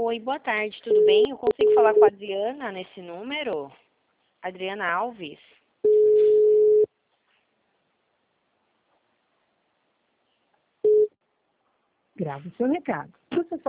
Oi, boa tarde, tudo bem? Eu consigo falar com a Adriana nesse número? Adriana Alves? Grave seu recado.